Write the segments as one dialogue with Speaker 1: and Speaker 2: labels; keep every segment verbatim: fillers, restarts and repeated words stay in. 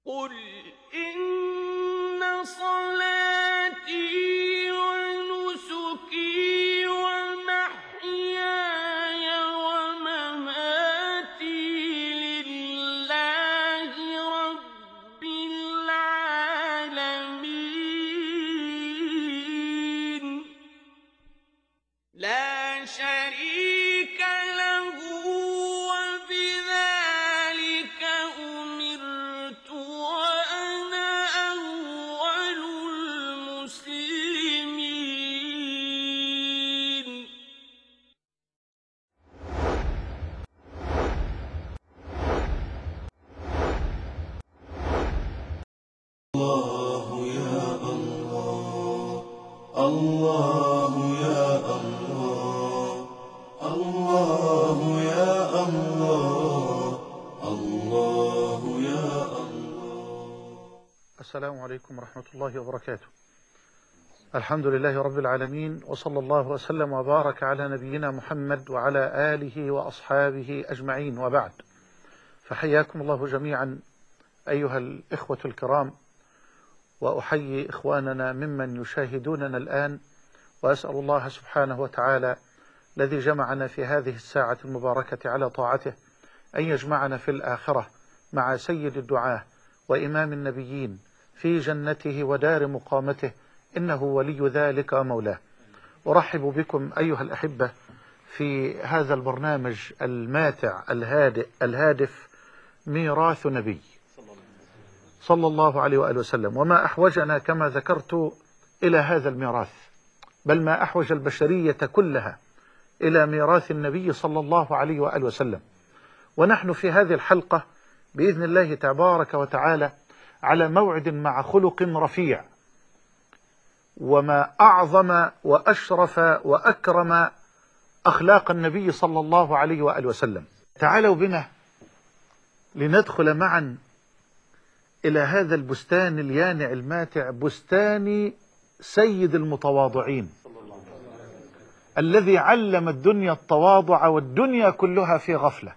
Speaker 1: قل إن صلاتي ونسكي ومحياي ومماتي لله رب العالمين لا شريك له وبذلك أمرت وأنا أول المسلمين.
Speaker 2: الله يا الله الله يا الله الله يا الله الله يا الله.
Speaker 3: السلام عليكم ورحمة الله وبركاته. الحمد لله رب العالمين، وصلى الله وسلم وبارك على نبينا محمد وعلى آله وأصحابه أجمعين، وبعد، فحياكم الله جميعا أيها الإخوة الكرام، وأحيي إخواننا ممن يشاهدوننا الآن، وأسأل الله سبحانه وتعالى الذي جمعنا في هذه الساعة المباركة على طاعته أن يجمعنا في الآخرة مع سيد الدعاة وإمام النبيين في جنته ودار مقامته، إنه ولي ذلك ومولاه. أرحب بكم أيها الأحبة في هذا البرنامج الماتع الهادئ الهادف ميراث نبي صلى الله عليه وآله وسلم. وما أحوجنا كما ذكرت إلى هذا الميراث، بل ما أحوج البشرية كلها إلى ميراث النبي صلى الله عليه وآله وسلم. ونحن في هذه الحلقة بإذن الله تبارك وتعالى على موعد مع خلق رفيع، وما أعظم وأشرف وأكرم أخلاق النبي صلى الله عليه وآله وسلم. تعالوا بنا لندخل معا إلى هذا البستان اليانع الماتع، بستان سيد المتواضعين الذي علم الدنيا التواضع والدنيا كلها في غفلة.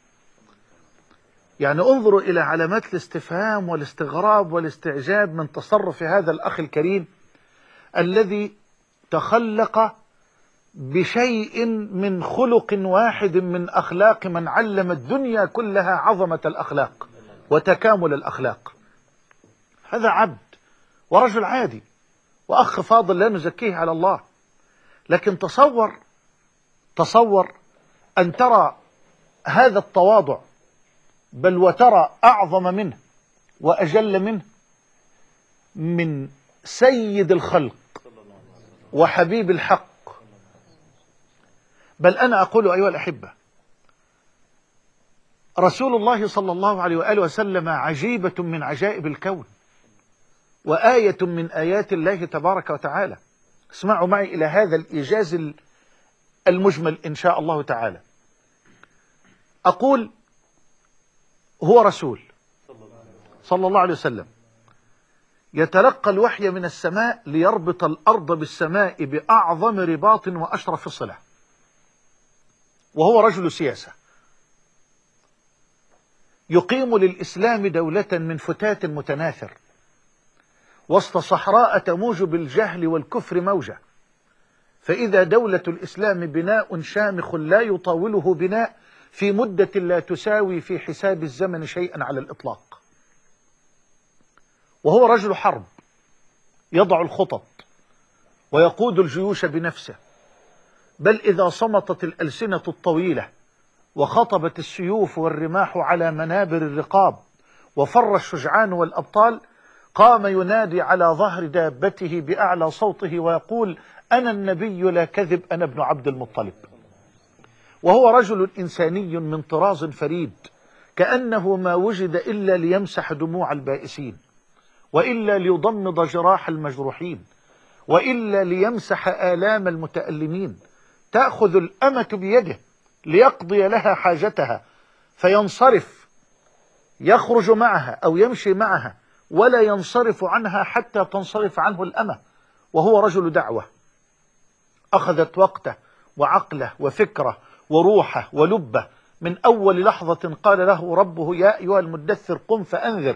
Speaker 3: يعني انظروا إلى علامات الاستفهام والاستغراب والاستعجاب من تصرف هذا الأخ الكريم الذي تخلق بشيء من خلق واحد من أخلاق من علم الدنيا كلها عظمة الأخلاق وتكامل الأخلاق. هذا عبد ورجل عادي وأخ فاضل لا نزكيه على الله، لكن تصور تصور أن ترى هذا التواضع، بل وترى أعظم منه وأجل منه، من سيد الخلق وحبيب الحق. بل أنا أقول أيها الأحبة، رسول الله صلى الله عليه وآله وسلم عجيبة من عجائب الكون وآية من آيات الله تبارك وتعالى. اسمعوا معي إلى هذا الإيجاز المجمل إن شاء الله تعالى. أقول هو رسول صلى الله عليه وسلم يتلقى الوحي من السماء ليربط الأرض بالسماء بأعظم رباط وأشرف صلة، وهو رجل سياسة يقيم للإسلام دولة من فتات متناثر وسط صحراء تموج بالجهل والكفر موجة. فإذا دولة الإسلام بناء شامخ لا يطاوله بناء في مدة لا تساوي في حساب الزمن شيئا على الإطلاق. وهو رجل حرب يضع الخطط ويقود الجيوش بنفسه، بل إذا صمتت الألسنة الطويلة وخطبت السيوف والرماح على منابر الرقاب وفر الشجعان والأبطال، قام ينادي على ظهر دابته بأعلى صوته ويقول: أنا النبي لا كذب، أنا ابن عبد المطلب. وهو رجل إنساني من طراز فريد، كأنه ما وجد إلا ليمسح دموع البائسين، وإلا ليضمد جراح المجروحين، وإلا ليمسح آلام المتألمين. تأخذ الأمة بيده ليقضي لها حاجتها فينصرف، يخرج معها أو يمشي معها، ولا ينصرف عنها حتى تنصرف عنه الأمة. وهو رجل دعوة أخذت وقته وعقله وفكره وروحه ولبه من أول لحظة قال له ربه: يا أيها المدثر قم فأنذر،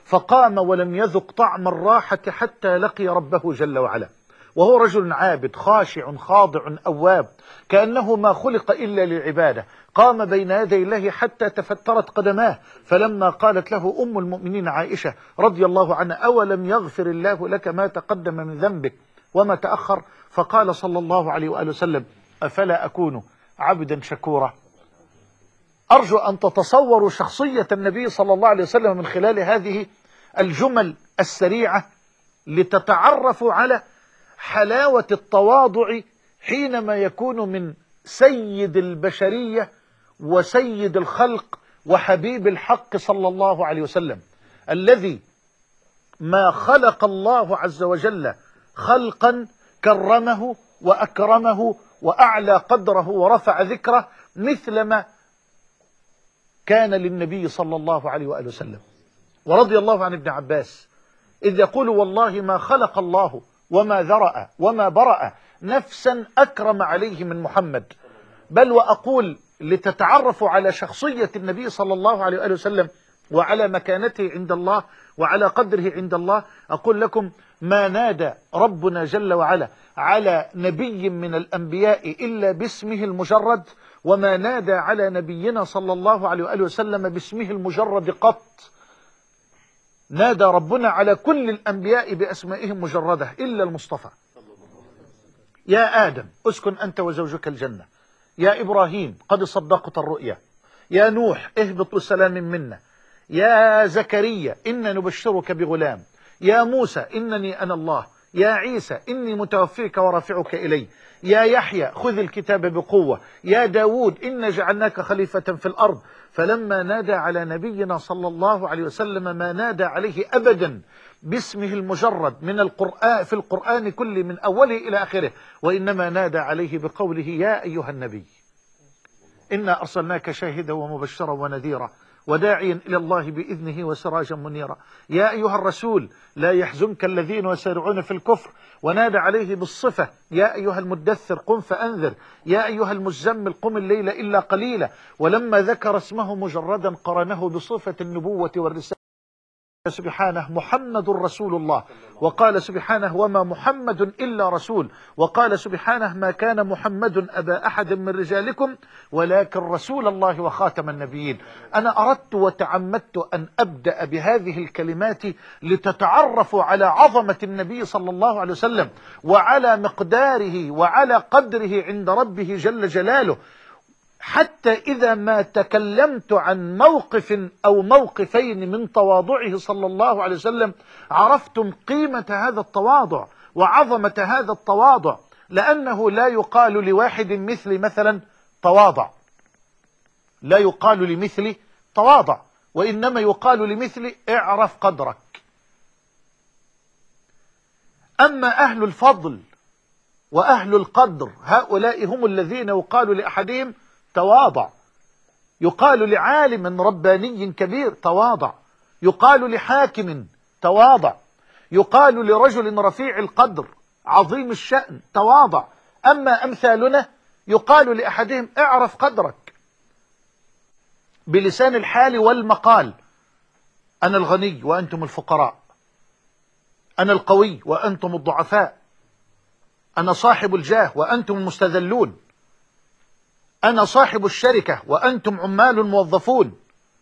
Speaker 3: فقام ولم يذق طعم الراحة حتى لقي ربه جل وعلا، وهو رجل عابد خاشع خاضع أواب كأنه ما خلق إلا للعبادة. قام بين يدي الله حتى تفترت قدماه، فلما قالت له أم المؤمنين عائشة رضي الله عنها: أولم يغفر الله لك ما تقدم من ذنبك وما تأخر؟ فقال صلى الله عليه وآله وسلم: أفلا أكون عبدا شكورا. أرجو أن تتصوروا شخصية النبي صلى الله عليه وسلم من خلال هذه الجمل السريعة لتتعرفوا على حلاوة التواضع حينما يكون من سيد البشرية وسيد الخلق وحبيب الحق صلى الله عليه وسلم، الذي ما خلق الله عز وجل خلقا كرمه وأكرمه وأعلى قدره ورفع ذكره مثلما كان للنبي صلى الله عليه وآله وسلم. ورضي الله عن ابن عباس إذ يقول: والله ما خلق الله وما ذرأ وما برأ نفسا أكرم عليه من محمد. بل وأقول لتتعرفوا على شخصية النبي صلى الله عليه وآله وسلم وعلى مكانته عند الله وعلى قدره عند الله، أقول لكم: ما نادى ربنا جل وعلا على نبي من الأنبياء إلا باسمه المجرد، وما نادى على نبينا صلى الله عليه وآله وسلم باسمه المجرد قط. نادى ربنا على كل الأنبياء بأسمائهم مجردة إلا المصطفى. يا آدم اسكن أنت وزوجك الجنة، يا إبراهيم قد صدقت الرؤيا، يا نوح اهبط بسلام منا، يا زكريا إنا نبشرك بغلام، يا موسى إنني أنا الله، يا عيسى إني متوفيك ورافعك إلي، يا يحيى خذ الكتاب بقوة، يا داود إنا جعلناك خليفة في الأرض. فلما نادى على نبينا صلى الله عليه وسلم ما نادى عليه أبدا باسمه المجرد من القرآن في القرآن كله من أوله إلى آخره، وإنما نادى عليه بقوله: يا أيها النبي إنا أرسلناك شاهدا ومبشرا ونذيرا وداعيا إلى الله بإذنه وسراجا منيرا، يا أيها الرسول لا يحزنك الذين يسارعون في الكفر. ونادى عليه بالصفة: يا أيها المدثر قم فأنذر، يا أيها المزمل قم الليل إلا قليلا. ولما ذكر اسمه مجردا قرنه بصفة النبوة والرسالة سبحانه: محمد رسول الله، وقال سبحانه: وما محمد إلا رسول، وقال سبحانه: ما كان محمد أبا أحد من رجالكم ولكن رسول الله وخاتم النبيين. أنا أردت وتعمدت أن أبدأ بهذه الكلمات لتتعرفوا على عظمة النبي صلى الله عليه وسلم وعلى مقداره وعلى قدره عند ربه جل جلاله، حتى إذا ما تكلمت عن موقف أو موقفين من تواضعه صلى الله عليه وسلم عرفتم قيمة هذا التواضع وعظمة هذا التواضع، لأنه لا يقال لواحد مثل مثلا تواضع، لا يقال لمثل تواضع، وإنما يقال لمثل اعرف قدرك. أما أهل الفضل وأهل القدر هؤلاء هم الذين يقال لأحدهم تواضع، يقال لعالم رباني كبير تواضع، يقال لحاكم تواضع، يقال لرجل رفيع القدر عظيم الشأن تواضع. أما أمثالنا يقال لأحدهم اعرف قدرك بلسان الحال والمقال: أنا الغني وأنتم الفقراء، أنا القوي وأنتم الضعفاء، أنا صاحب الجاه وأنتم المستذلون، أنا صاحب الشركة وأنتم عمال موظفون،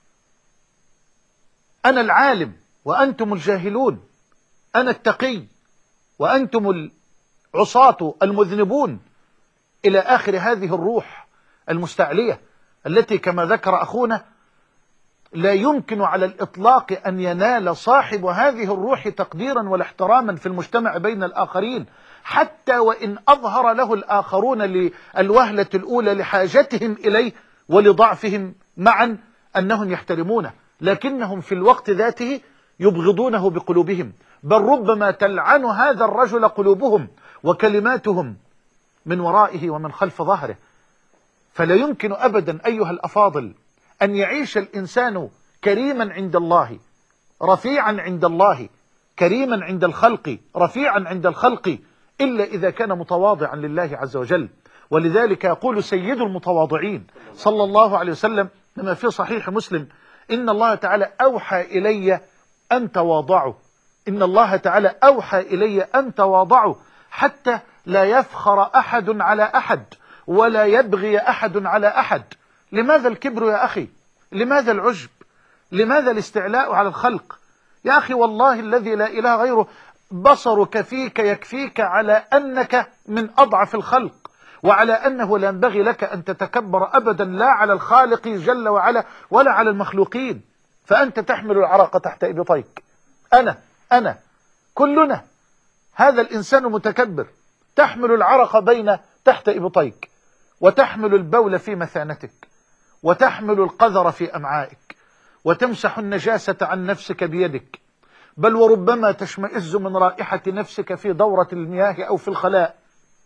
Speaker 3: أنا العالم وأنتم الجاهلون، أنا التقي وأنتم العصاة المذنبون، إلى آخر هذه الروح المستعلية التي كما ذكر أخونا لا يمكن على الإطلاق أن ينال صاحب هذه الروح تقديرا والاحتراما في المجتمع بين الآخرين، حتى وإن أظهر له الآخرون للوهلة الأولى لحاجتهم إليه ولضعفهم معا أنهم يحترمونه، لكنهم في الوقت ذاته يبغضونه بقلوبهم، بل ربما تلعن هذا الرجل قلوبهم وكلماتهم من ورائه ومن خلف ظهره. فلا يمكن أبدا أيها الأفاضل أن يعيش الإنسان كريما عند الله رفيعا عند الله كريما عند الخلق رفيعا عند الخلق إلا إذا كان متواضعا لله عز وجل. ولذلك يقول سيد المتواضعين صلى الله عليه وسلم كما في صحيح مسلم: إن الله تعالى أوحى إلي أن تواضعوا. إن الله تعالى أوحى إلي أن تواضعوا حتى لا يفخر أحد على أحد ولا يبغي أحد على أحد. لماذا الكبر يا أخي؟ لماذا العجب؟ لماذا الاستعلاء على الخلق؟ يا أخي والله الذي لا إله غيره بصرك فيك يكفيك على أنك من أضعف الخلق، وعلى أنه لا ينبغي لك أن تتكبر أبدا لا على الخالق جل وعلا ولا على المخلوقين. فأنت تحمل العرق تحت إبطيك. أنا أنا كلنا هذا الإنسان متكبر، تحمل العرق بين تحت إبطيك، وتحمل البول في مثانتك، وتحمل القذر في أمعائك، وتمسح النجاسة عن نفسك بيدك، بل وربما تشمئز من رائحة نفسك في دورة المياه أو في الخلاء.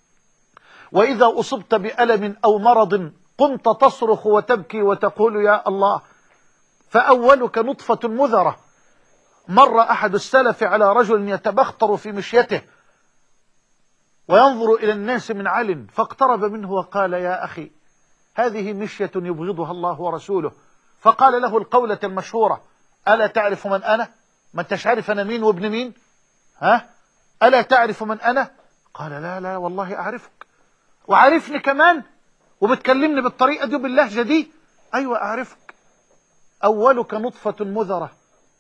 Speaker 3: وإذا أصبت بألم أو مرض قمت تصرخ وتبكي وتقول يا الله. فأولك نطفة مذرة. مر أحد السلف على رجل يتبختر في مشيته وينظر إلى الناس من عل، فاقترب منه وقال يا أخي هذه مشية يبغضها الله ورسوله. فقال له القولة المشهورة: ألا تعرف من أنا؟ ما انتش عارف أنا مين وابن مين؟ ها؟ ألا تعرف من أنا؟ قال لا لا والله أعرفك، وعارفني كمان، وبتكلمني بالطريقة دي باللهجة دي؟ أيوة أعرفك. أولك نطفة مذرة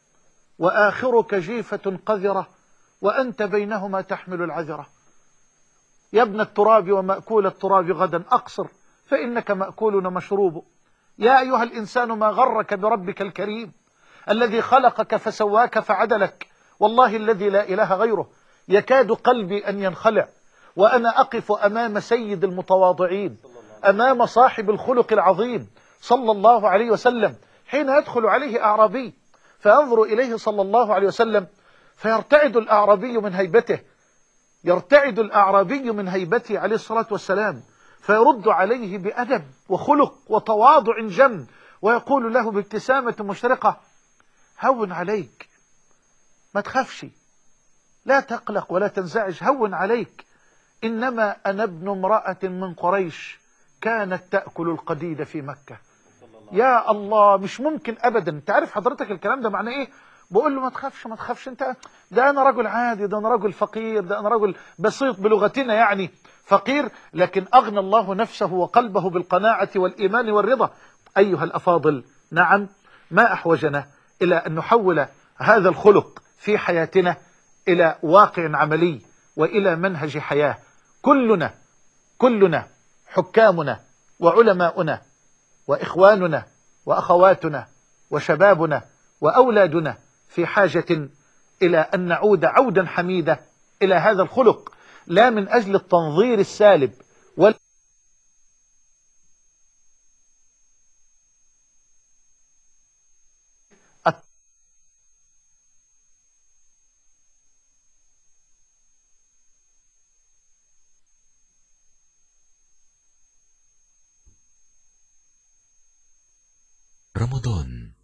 Speaker 3: وآخرك جيفة قذرة وأنت بينهما تحمل العذرة. يا ابن التراب ومأكول التراب غدا أقصر فإنك مأكول مشروب. يا أيها الإنسان ما غرك بربك الكريم الذي خلقك فسواك فعدلك. والله الذي لا إله غيره يكاد قلبي أن ينخلع وأنا أقف أمام سيد المتواضعين، أمام صاحب الخلق العظيم صلى الله عليه وسلم، حين يدخل عليه أعرابي فينظر إليه صلى الله عليه وسلم فيرتعد الأعرابي من هيبته، يرتعد الأعرابي من هيبته عليه الصلاة والسلام، فيرد عليه بأدب وخلق وتواضع جم، ويقول له بابتسامة مشرقة: هون عليك، ما تخافش، لا تقلق ولا تنزعج، هون عليك، إنما أنا ابن امرأة من قريش كانت تأكل القديد في مكة. يا الله، مش ممكن أبدا. تعرف حضرتك الكلام ده معناه إيه؟ بقول له ما تخافش ما تخافش، انت ده أنا رجل عادي، ده أنا رجل فقير، ده أنا رجل بسيط بلغتنا يعني فقير، لكن أغنى الله نفسه وقلبه بالقناعة والإيمان والرضا. أيها الأفاضل، نعم، ما أحوجنا إلى أن نحول هذا الخلق في حياتنا إلى واقع عملي وإلى منهج حياة. كلنا كلنا حكامنا وعلماؤنا وإخواننا وأخواتنا وشبابنا وأولادنا في حاجة إلى أن نعود عودا حميدا إلى هذا الخلق، لا من أجل التنظير السالب وال
Speaker 4: رمضان